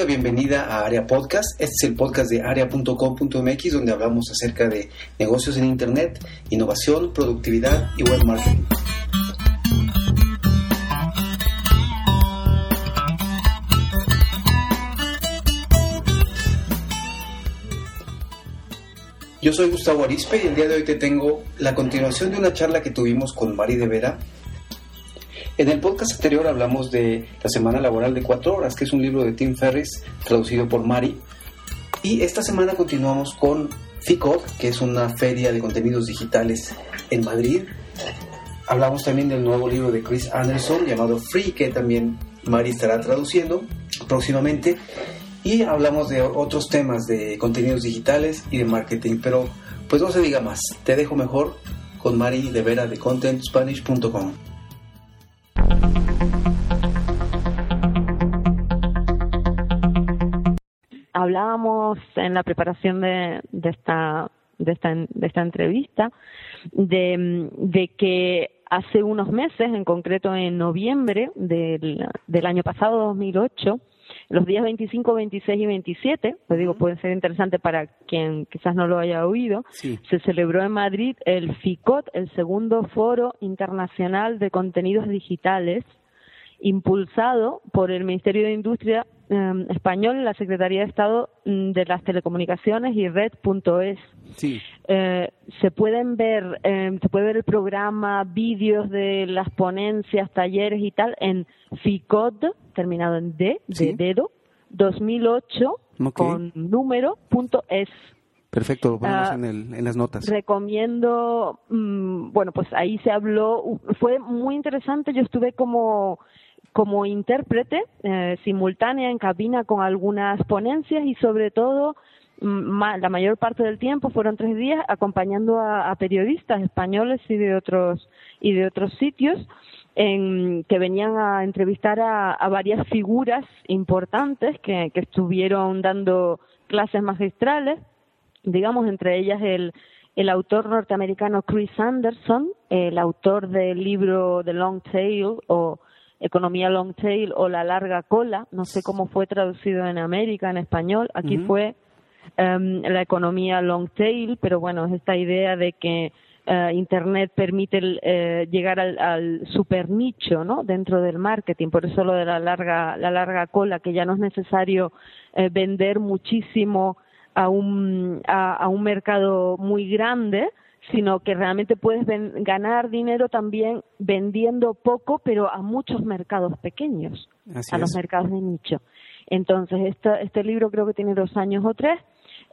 la bienvenida a Área Podcast. Este es el podcast de area.com.mx, donde hablamos acerca de negocios en Internet, innovación, productividad y web marketing. Yo soy Gustavo Arizpe y el día de hoy te tengo la continuación de una charla que tuvimos con Mari de Vera. En el podcast anterior hablamos de La Semana Laboral de 4 Horas, que es un libro de Tim Ferriss traducido por Mari. Y esta semana continuamos con FICOD, que es una feria de contenidos digitales en Madrid. Hablamos también del nuevo libro de Chris Anderson llamado Free, que también Mari estará traduciendo próximamente. Y hablamos de otros temas de contenidos digitales y de marketing. Pero pues no se diga más, te dejo mejor con Mari de Vera de contentspanish.com. Hablábamos en la preparación de esta entrevista de que hace unos meses, en concreto en noviembre del año pasado, 2008, los días 25, 26 y 27, les digo, puede ser interesante para quien quizás no lo haya oído, sí. Se celebró en Madrid el FICOD, el segundo Foro Internacional de Contenidos Digitales, impulsado por el Ministerio de Industria español y la Secretaría de Estado de las Telecomunicaciones y Red.es. Sí. Se puede ver el programa, vídeos de las ponencias, talleres y tal en FICOD, terminado en D, ¿sí? De dedo, 2008, okay. Con número.es. Perfecto, lo ponemos en las notas. Recomiendo, pues ahí se habló, fue muy interesante, yo estuve como intérprete simultánea en cabina con algunas ponencias y sobre todo la mayor parte del tiempo, fueron 3 días, acompañando a periodistas españoles y de otros sitios que venían a entrevistar a varias figuras importantes que estuvieron dando clases magistrales, digamos, entre ellas el autor norteamericano Chris Anderson, el autor del libro The Long Tail o Economía Long Tail o La Larga Cola, no sé cómo fue traducido en América, en español, aquí fue la economía long tail, pero bueno, es esta idea de que Internet permite llegar al super nicho, ¿no? Dentro del marketing, por eso lo de la larga cola, que ya no es necesario vender muchísimo a un mercado muy grande, sino que realmente puedes ganar dinero también vendiendo poco, pero a muchos mercados pequeños, a los mercados de nicho. Entonces, este libro creo que tiene 2 años o 3.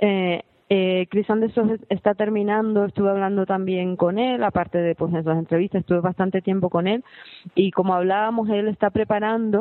Chris Anderson está terminando, estuve hablando también con él, aparte de esas entrevistas, estuve bastante tiempo con él, y como hablábamos, él está preparando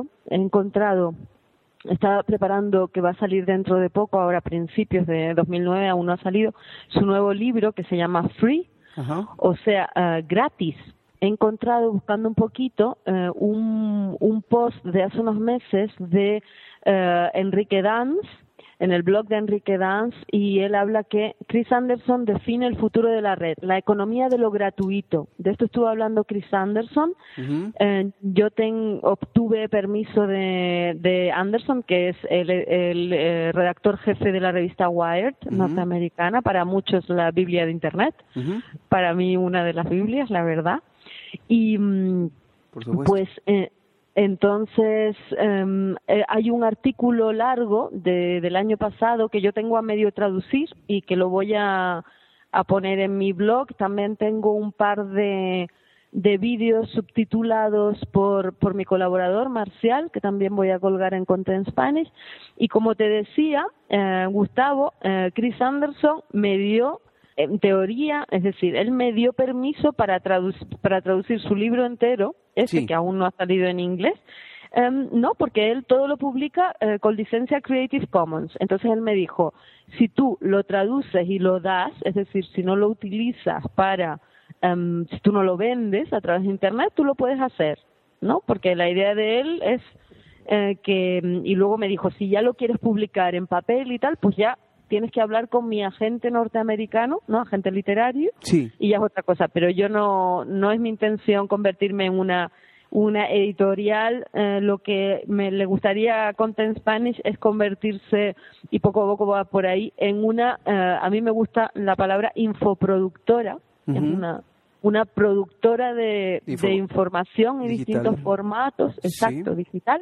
que va a salir dentro de poco, ahora a principios de 2009, aún no ha salido, su nuevo libro que se llama Free, o sea, gratis. He encontrado, buscando un poquito, un post de hace unos meses de Enrique Dans, en el blog de Enrique Dans, y él habla que Chris Anderson define el futuro de la red, la economía de lo gratuito. De esto estuvo hablando Chris Anderson. Yo obtuve permiso de Anderson, que es el redactor jefe de la revista Wired norteamericana, para muchos la Biblia de Internet, para mí una de las Biblias, la verdad. Y pues entonces hay un artículo largo del año pasado que yo tengo a medio traducir y que lo voy a poner en mi blog. También tengo un par de vídeos subtitulados por mi colaborador Marcial, que también voy a colgar en Content Spanish. Y como te decía, Gustavo, Chris Anderson me dio, en teoría, es decir, él me dio permiso para traducir su libro entero, que aún no ha salido en inglés, no, porque él todo lo publica con licencia Creative Commons. Entonces él me dijo, si tú lo traduces y lo das, es decir, si no lo utilizas si tú no lo vendes a través de Internet, tú lo puedes hacer, ¿no? Porque la idea de él es y luego me dijo, si ya lo quieres publicar en papel y tal, pues ya tienes que hablar con mi agente norteamericano, ¿no? Agente literario, y ya es otra cosa. Pero yo no es mi intención convertirme en una editorial, lo que le gustaría a Content Spanish es convertirse, y poco a poco va por ahí, en a mí me gusta la palabra infoproductora, es una productora de información en distintos formatos, exacto, digital.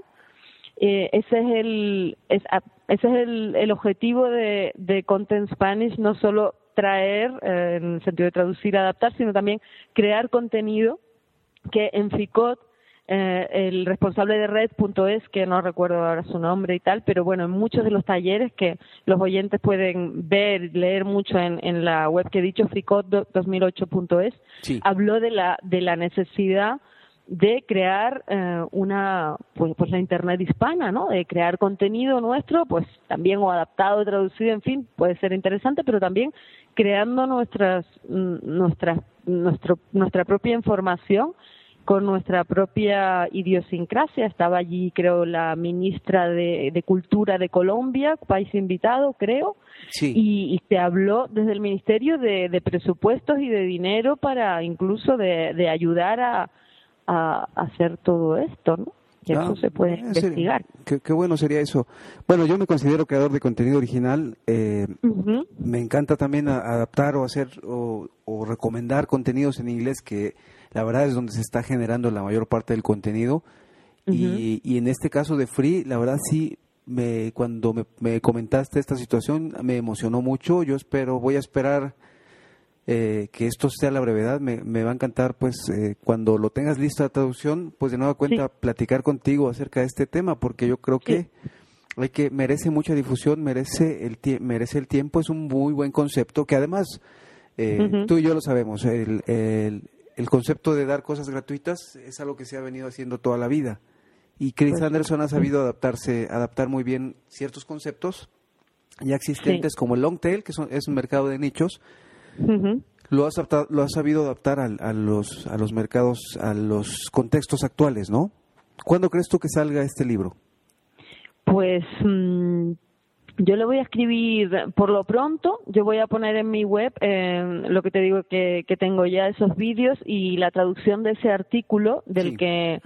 Ese es el objetivo de Content Spanish, no solo traer, en el sentido de traducir, adaptar, sino también crear contenido que en FICOT, el responsable de Red.es, que no recuerdo ahora su nombre y tal, pero bueno, en muchos de los talleres que los oyentes pueden ver, leer mucho en la web que he dicho, FICOT2008.es, sí, habló de la necesidad de crear pues la Internet hispana, ¿no? De crear contenido nuestro, pues también o adaptado, traducido, en fin, puede ser interesante, pero también creando nuestra propia información con nuestra propia idiosincrasia. Estaba allí, creo, la ministra de Cultura de Colombia, país invitado, creo, sí, y se habló desde el Ministerio de presupuestos y de dinero para incluso de ayudar a hacer todo esto, ¿no? Y eso se puede investigar. Qué bueno sería eso. Bueno, yo me considero creador de contenido original. Me encanta también adaptar o hacer o recomendar contenidos en inglés, que la verdad es donde se está generando la mayor parte del contenido. Y en este caso de Free, la verdad sí, cuando me comentaste esta situación, me emocionó mucho. Voy a esperar que esto sea a la brevedad. Me va a encantar, pues, cuando lo tengas listo la traducción, pues de nueva cuenta platicar contigo acerca de este tema, porque yo creo que merece mucha difusión, merece el tiempo. Es un muy buen concepto que además tú y yo lo sabemos. El concepto de dar cosas gratuitas es algo que se ha venido haciendo toda la vida, y Chris Anderson ha sabido adaptar muy bien ciertos conceptos ya existentes, como el long tail, que es un mercado de nichos. Lo has sabido adaptar a los mercados, a los contextos actuales, ¿no? ¿Cuándo crees tú que salga este libro? Pues yo lo voy a escribir por lo pronto. Yo voy a poner en mi web lo que te digo, que tengo ya esos vídeos y la traducción de ese artículo del que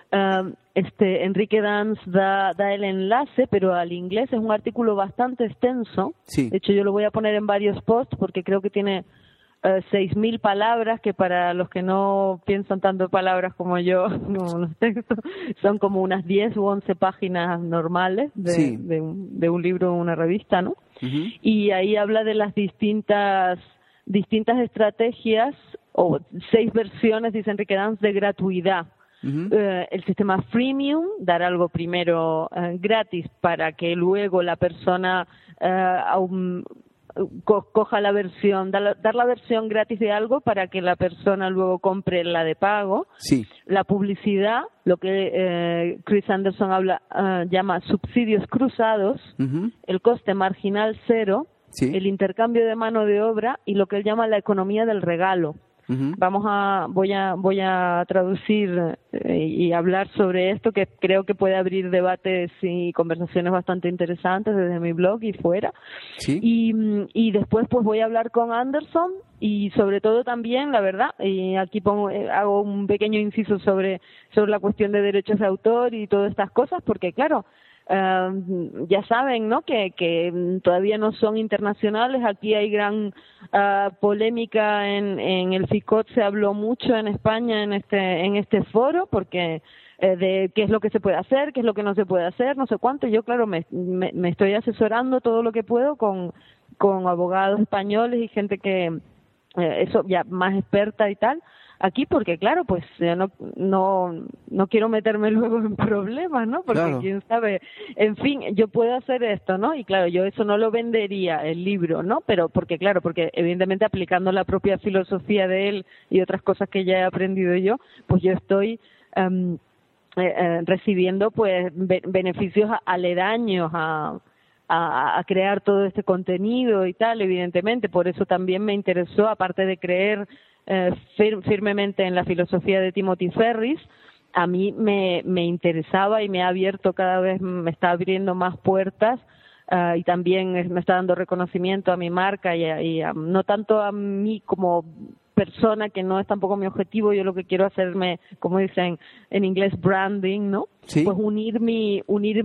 Enrique Dans da el enlace, pero al inglés. Es un artículo bastante extenso. Sí. De hecho, yo lo voy a poner en varios posts porque creo que tiene 6.000 palabras, que para los que no piensan tanto palabras como yo, los textos, son como unas 10 u 11 páginas normales de un libro o una revista, ¿no? Y ahí habla de las distintas estrategias, o 6 versiones, dice Enrique Dans, de gratuidad. El sistema freemium, dar algo primero gratis para que luego la persona coja la versión, dar la versión gratis de algo para que la persona luego compre la de pago. Sí. La publicidad, lo que Chris Anderson llama subsidios cruzados, el coste marginal cero, el intercambio de mano de obra y lo que él llama la economía del regalo. Voy a traducir y hablar sobre esto, que creo que puede abrir debates y conversaciones bastante interesantes desde mi blog y fuera. ¿Sí? Y después pues voy a hablar con Anderson, y sobre todo también, la verdad, y aquí hago un pequeño inciso sobre la cuestión de derechos de autor y todas estas cosas, porque claro, ya saben, ¿no?, que todavía no son internacionales. Aquí hay gran polémica en el FICOT. Se habló mucho en España en este foro, porque de qué es lo que se puede hacer, qué es lo que no se puede hacer, no sé cuánto. Yo, claro, me estoy asesorando todo lo que puedo con abogados españoles y gente que eso ya más experta y tal aquí, porque claro, pues no quiero meterme luego en problemas, ¿no? Porque claro, quién sabe, en fin, yo puedo hacer esto, ¿no? Y claro, yo eso no lo vendería, el libro, ¿no? Pero porque evidentemente aplicando la propia filosofía de él y otras cosas que ya he aprendido yo, pues yo estoy recibiendo pues beneficios aledaños a crear todo este contenido y tal, evidentemente. Por eso también me interesó, aparte de creer firmemente en la filosofía de Timothy Ferris, a mí me interesaba y me ha abierto cada vez, me está abriendo más puertas, y también me está dando reconocimiento a mi marca y no tanto a mí como persona, que no es tampoco mi objetivo. Yo lo que quiero hacerme, como dicen en inglés, branding, ¿no? ¿Sí? Pues unir mi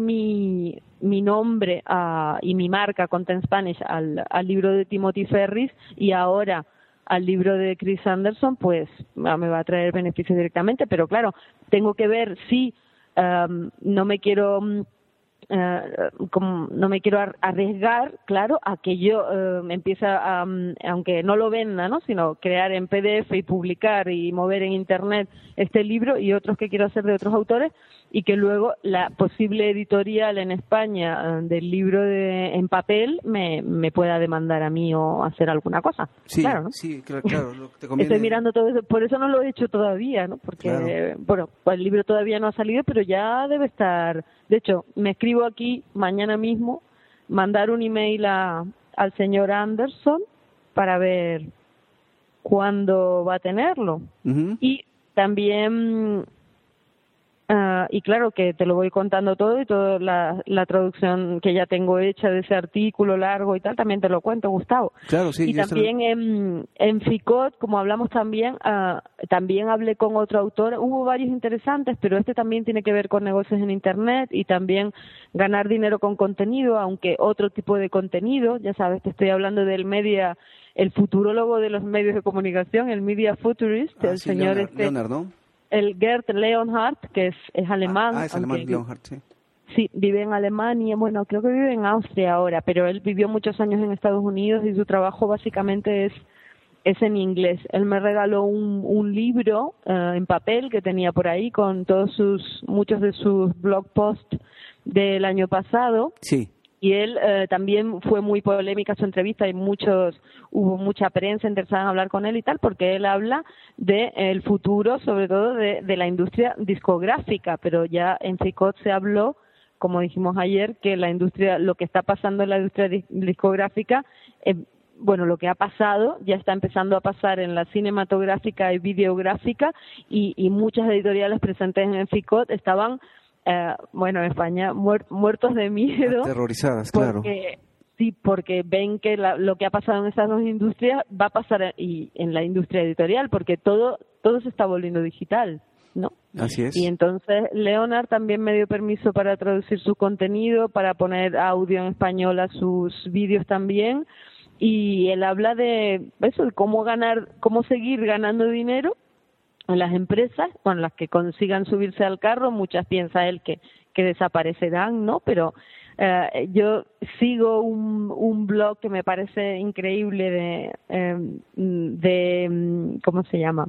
nombre y mi marca Content Spanish al libro de Timothy Ferris, y ahora al libro de Chris Anderson, pues me va a traer beneficios directamente. Pero claro, tengo que ver si no me quiero arriesgar, claro, a que yo empiece aunque no lo venda, ¿no?, sino crear en PDF y publicar y mover en internet este libro y otros que quiero hacer de otros autores, y que luego la posible editorial en España del libro en papel me pueda demandar a mí o hacer alguna cosa. Sí, claro, ¿no? Sí, claro, lo que te conviene. Estoy mirando todo eso, por eso no lo he hecho todavía, ¿no? Porque, claro, bueno, pues el libro todavía no ha salido, pero ya debe estar. De hecho, me escribo aquí mañana mismo, mandar un email al señor Anderson para ver cuándo va a tenerlo. Uh-huh. Y también, y claro que te lo voy contando todo, y toda la traducción que ya tengo hecha de ese artículo largo y tal, también te lo cuento, Gustavo. Claro, sí. Y también en FICOT, como hablamos también hablé con otro autor. Hubo varios interesantes, pero este también tiene que ver con negocios en Internet y también ganar dinero con contenido, aunque otro tipo de contenido. Ya sabes, te estoy hablando del el futurólogo de los medios de comunicación, el media futurist, el sí, señor Leonard, ¿no? El Gerd Leonhardt, que es alemán. Es alemán, Leonhardt, sí. Sí, vive en Alemania, bueno, creo que vive en Austria ahora, pero él vivió muchos años en Estados Unidos y su trabajo básicamente es en inglés. Él me regaló un libro en papel que tenía por ahí con muchos de sus blog posts del año pasado. Sí. Y él también fue muy polémica su entrevista y hubo mucha prensa interesada en hablar con él y tal, porque él habla del futuro, sobre todo de la industria discográfica, pero ya en FICOT se habló, como dijimos ayer, que lo que está pasando en la industria discográfica, lo que ha pasado, ya está empezando a pasar en la cinematográfica y videográfica, y muchas editoriales presentes en FICOT estaban en España, muertos de miedo. Aterrorizadas, claro. Porque ven que lo que ha pasado en esas dos industrias va a pasar en la industria editorial, porque todo se está volviendo digital, ¿no? Así es. Y entonces Leonard también me dio permiso para traducir su contenido, para poner audio en español a sus vídeos también, y él habla de eso, de cómo seguir ganando dinero en las empresas, con las que consigan subirse al carro. Muchas piensa él que desaparecerán, ¿no? Pero yo sigo un blog que me parece increíble de ¿cómo se llama?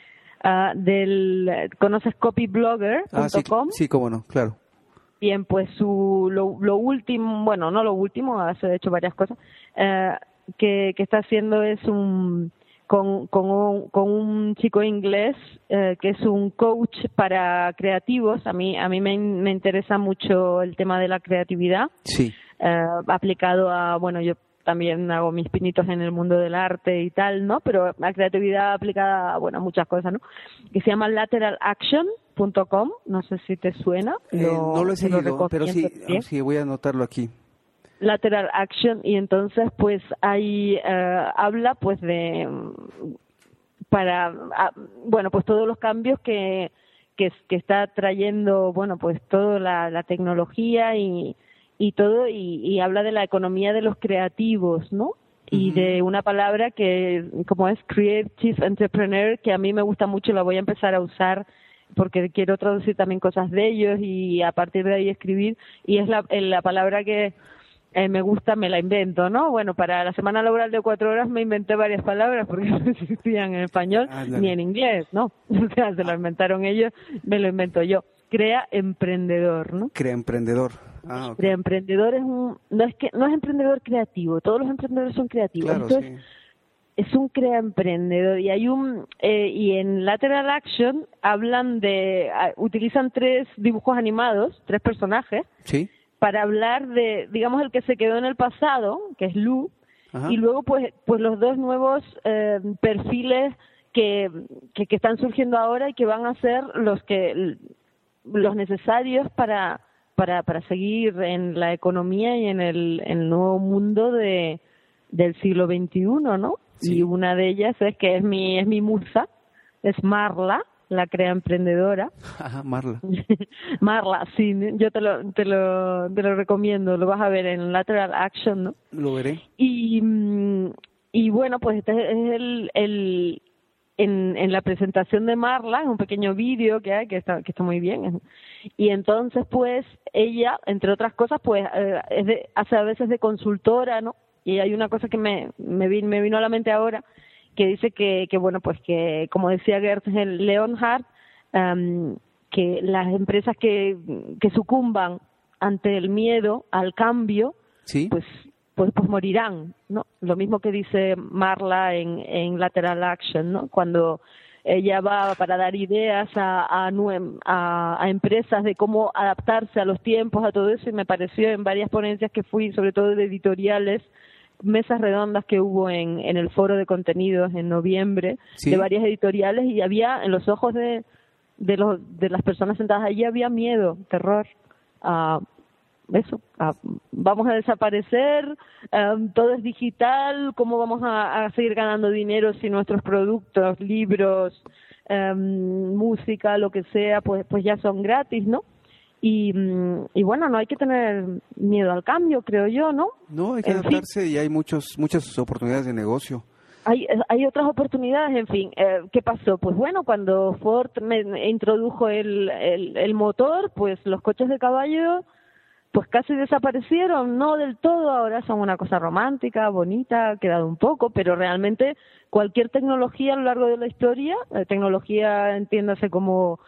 ¿Conoces copyblogger.com? Sí, cómo no, claro. Bien, pues lo último, bueno, no lo último, hace de hecho varias cosas, que está haciendo es con un chico inglés que es un coach para creativos. A mí me interesa mucho el tema de la creatividad. Sí. Aplicado yo también hago mis pinitos en el mundo del arte y tal, ¿no? Pero la creatividad aplicada, a muchas cosas, ¿no? Que se llama lateralaction.com, no sé si te suena. No lo he seguido, pero sí, voy a anotarlo aquí. Lateral Action, y entonces pues ahí habla pues pues todos los cambios que está trayendo pues toda la tecnología y todo, y habla de la economía de los creativos, ¿no? Y de una palabra que como es Creative Entrepreneur, que a mí me gusta mucho, la voy a empezar a usar porque quiero traducir también cosas de ellos y a partir de ahí escribir, y es la palabra que me gusta, me la invento, ¿no? Bueno, para la semana laboral de 4 horas me inventé varias palabras porque no existían en español ni en inglés, ¿no? O sea, se lo inventaron ellos, me lo invento yo. Crea emprendedor, ¿no? Crea emprendedor. Okay. Crea emprendedor no es emprendedor creativo, todos los emprendedores son creativos. Claro, entonces, sí. Es un crea emprendedor, y hay y en Lateral Action utilizan 3 dibujos animados, 3 personajes. Sí. Para hablar de, digamos, el que se quedó en el pasado, que es Lou. Ajá. Y luego pues los 2 nuevos perfiles que están surgiendo ahora y que van a ser los necesarios para seguir en la economía y en el nuevo mundo del siglo XXI, ¿no? Sí. Y una de ellas es que es mi musa, es Marla, la crea emprendedora. Ajá, Marla. Marla, sí, yo te lo recomiendo, lo vas a ver en Lateral Action, ¿no? Lo veré. Y bueno, pues este es en la presentación de Marla, es un pequeño vídeo que hay, que está muy bien. Y entonces, pues, ella, entre otras cosas, pues, hace a veces de consultora, ¿no? Y hay una cosa que me vino a la mente ahora, que dice que bueno, pues que, como decía Gertrude Leonhardt, que las empresas que sucumban ante el miedo al cambio, ¿sí? pues morirán, ¿no? Lo mismo que dice Marla en Lateral Action, ¿no? Cuando ella va para dar ideas a empresas de cómo adaptarse a los tiempos, a todo eso, y me pareció en varias ponencias que fui, sobre todo de editoriales, mesas redondas que hubo en el foro de contenidos en noviembre, ¿sí? De varias editoriales, y había en los ojos de las personas sentadas allí había miedo, terror, vamos a desaparecer, todo es digital, ¿cómo vamos a seguir ganando dinero si nuestros productos, libros, música, lo que sea, pues ya son gratis, ¿no? Y bueno, no hay que tener miedo al cambio, creo yo, ¿no? No, hay que adaptarse, y hay muchas oportunidades de negocio. Hay otras oportunidades, en fin. ¿Qué pasó? Pues bueno, cuando Ford me introdujo el motor, pues los coches de caballo pues casi desaparecieron, no del todo, ahora son una cosa romántica, bonita, ha quedado un poco, pero realmente cualquier tecnología a lo largo de la historia, tecnología entiéndase como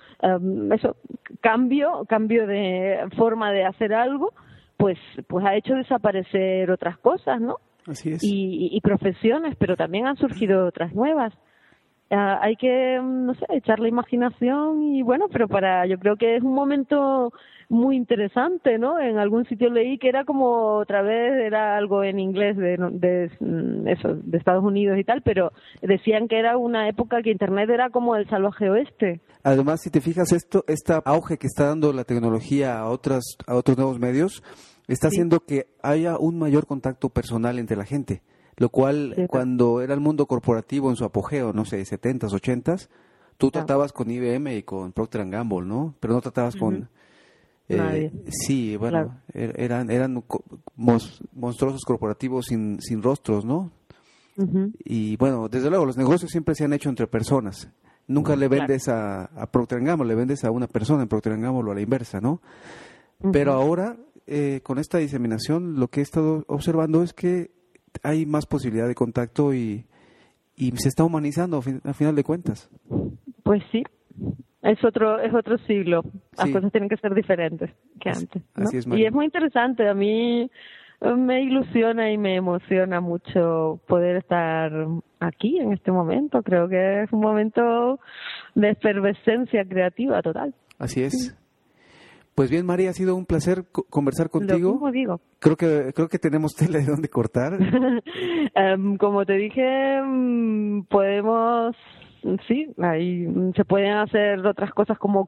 cambio de forma de hacer algo, pues ha hecho desaparecer otras cosas, ¿no? Así es. Y profesiones, pero también han surgido otras nuevas. Hay que, no sé, echar la imaginación y bueno, pero yo creo que es un momento muy interesante, ¿no? En algún sitio leí que era como otra vez, era algo en inglés de Estados Unidos y tal, pero decían que era una época que Internet era como el salvaje oeste. Además, si te fijas, esta auge que está dando la tecnología a otros nuevos medios, está haciendo que haya un mayor contacto personal entre la gente. Lo cual, cuando era el mundo corporativo en su apogeo, no sé, 70s, 80s, tú tratabas con IBM y con Procter & Gamble, ¿no? Pero no tratabas con... nadie. Sí, bueno, eran monstruosos corporativos sin rostros, ¿no? Y bueno, desde luego, los negocios siempre se han hecho entre personas. Nunca le vendes a Procter & Gamble, le vendes a una persona en Procter & Gamble o a la inversa, ¿no? Pero ahora, con esta diseminación, lo que he estado observando es que hay más posibilidad de contacto y se está humanizando a final de cuentas. Pues sí, es otro siglo. Las cosas tienen que ser diferentes que antes, ¿no? Así es, María. Y es muy interesante. A mí me ilusiona y me emociona mucho poder estar aquí en este momento. Creo que es un momento de efervescencia creativa total. Así es. Sí. Pues bien, María, ha sido un placer conversar contigo. Lo mismo digo. Creo que tenemos tela de dónde cortar. Como te dije, podemos, sí, ahí se pueden hacer otras cosas como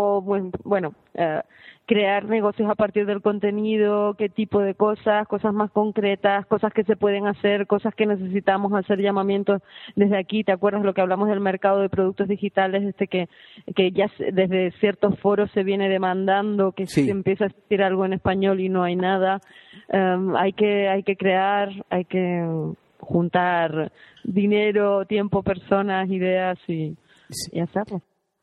crear negocios a partir del contenido, qué tipo de cosas más concretas, cosas que se pueden hacer, cosas que necesitamos hacer llamamientos desde aquí. ¿Te acuerdas lo que hablamos del mercado de productos digitales, que ya desde ciertos foros se viene demandando que se empieza a existir algo en español y no hay nada? Hay que crear, hay que juntar dinero, tiempo, personas, ideas y hacerlo.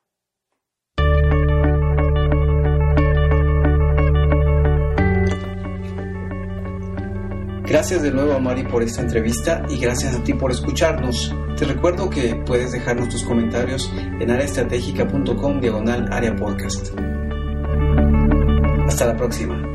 Gracias de nuevo a Mari por esta entrevista y gracias a ti por escucharnos. Te recuerdo que puedes dejarnos tus comentarios en areaestrategica.com/área podcast. Hasta la próxima.